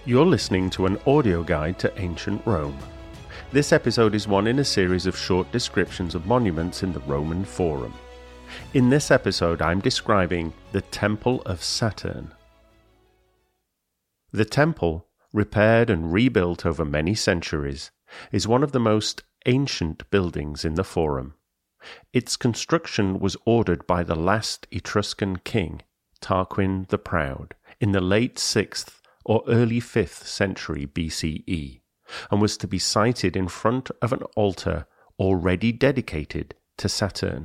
You're listening to an audio guide to ancient Rome. This episode is one in a series of short descriptions of monuments in the Roman Forum. In this episode, I'm describing the Temple of Saturn. The temple, repaired and rebuilt over many centuries, is one of the most ancient buildings in the Forum. Its construction was ordered by the last Etruscan king, Tarquin the Proud, in the late 6th or early 5th century BCE, and was to be sited in front of an altar already dedicated to Saturn.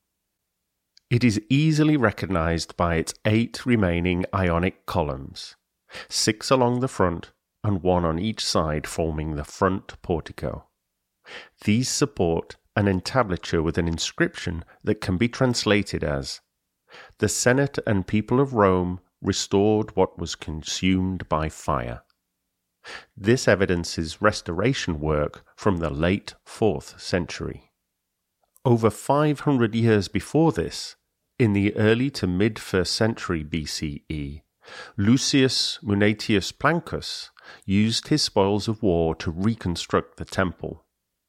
It is easily recognized by its 8 remaining Ionic columns, 6 along the front and 1 on each side forming the front portico. These support an entablature with an inscription that can be translated as, "The Senate and people of Rome restored what was consumed by fire." This evidences restoration work from the late 4th century. Over 500 years before this, in the early to mid-1st century BCE, Lucius Munatius Plancus used his spoils of war to reconstruct the temple.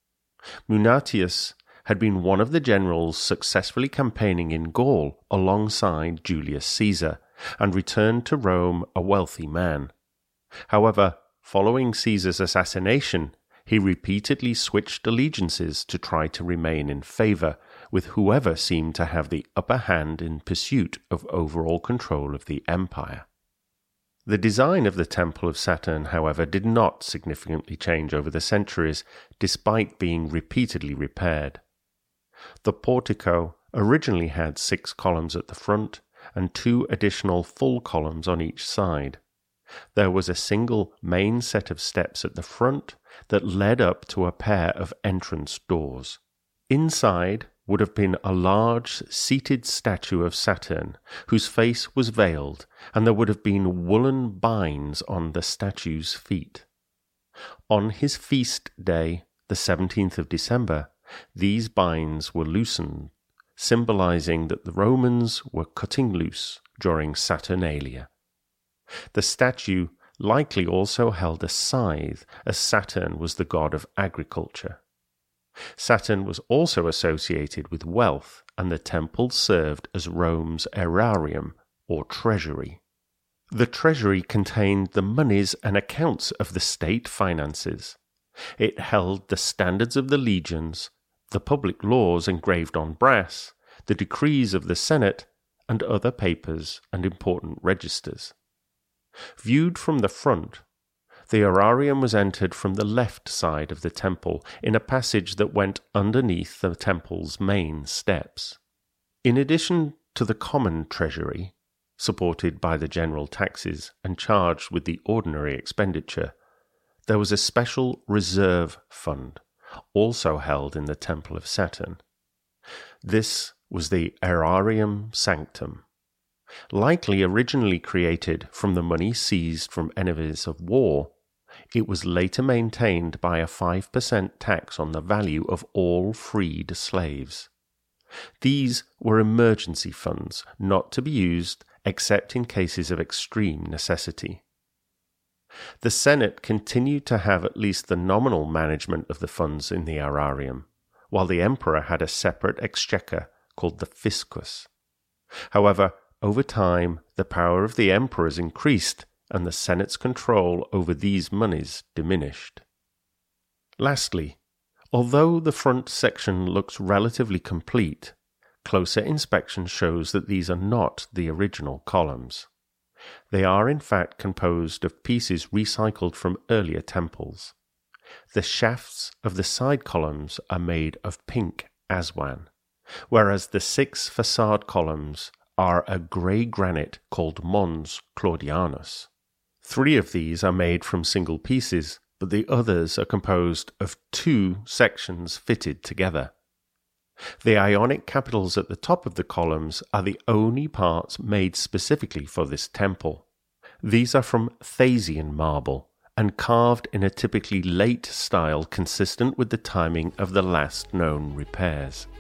Munatius had been one of the generals successfully campaigning in Gaul alongside Julius Caesar, and returned to Rome a wealthy man. However, following Caesar's assassination, he repeatedly switched allegiances to try to remain in favour with whoever seemed to have the upper hand in pursuit of overall control of the empire. The design of the Temple of Saturn, however, did not significantly change over the centuries, despite being repeatedly repaired. The portico originally had 6 columns at the front and 2 additional full columns on each side. There was a single main set of steps at the front that led up to a pair of entrance doors. Inside would have been a large seated statue of Saturn, whose face was veiled, and there would have been woolen binds on the statue's feet. On his feast day, the 17th of December, these binds were loosened, symbolizing that the Romans were cutting loose during Saturnalia. The statue likely also held a scythe, as Saturn was the god of agriculture. Saturn was also associated with wealth, and the temple served as Rome's aerarium, or treasury. The treasury contained the monies and accounts of the state finances. It held the standards of the legions, the public laws engraved on brass, the decrees of the Senate, and other papers and important registers. Viewed from the front, the aerarium was entered from the left side of the temple in a passage that went underneath the temple's main steps. In addition to the common treasury, supported by the general taxes and charged with the ordinary expenditure, there was a special reserve fund, also held in the Temple of Saturn. This was the Aerarium Sanctum. Likely originally created from the money seized from enemies of war, it was later maintained by a 5% tax on the value of all freed slaves. These were emergency funds, not to be used except in cases of extreme necessity. The Senate continued to have at least the nominal management of the funds in the aerarium, while the emperor had a separate exchequer called the fiscus. However, over time, the power of the emperors increased, and the Senate's control over these monies diminished. Lastly, although the front section looks relatively complete, closer inspection shows that these are not the original columns. They are in fact composed of pieces recycled from earlier temples. The shafts of the side columns are made of pink aswan, whereas the 6 facade columns are a grey granite called Mons Claudianus. 3 of these are made from single pieces, but the others are composed of 2 sections fitted together. The Ionic capitals at the top of the columns are the only parts made specifically for this temple. These are from Thasian marble and carved in a typically late style consistent with the timing of the last known repairs.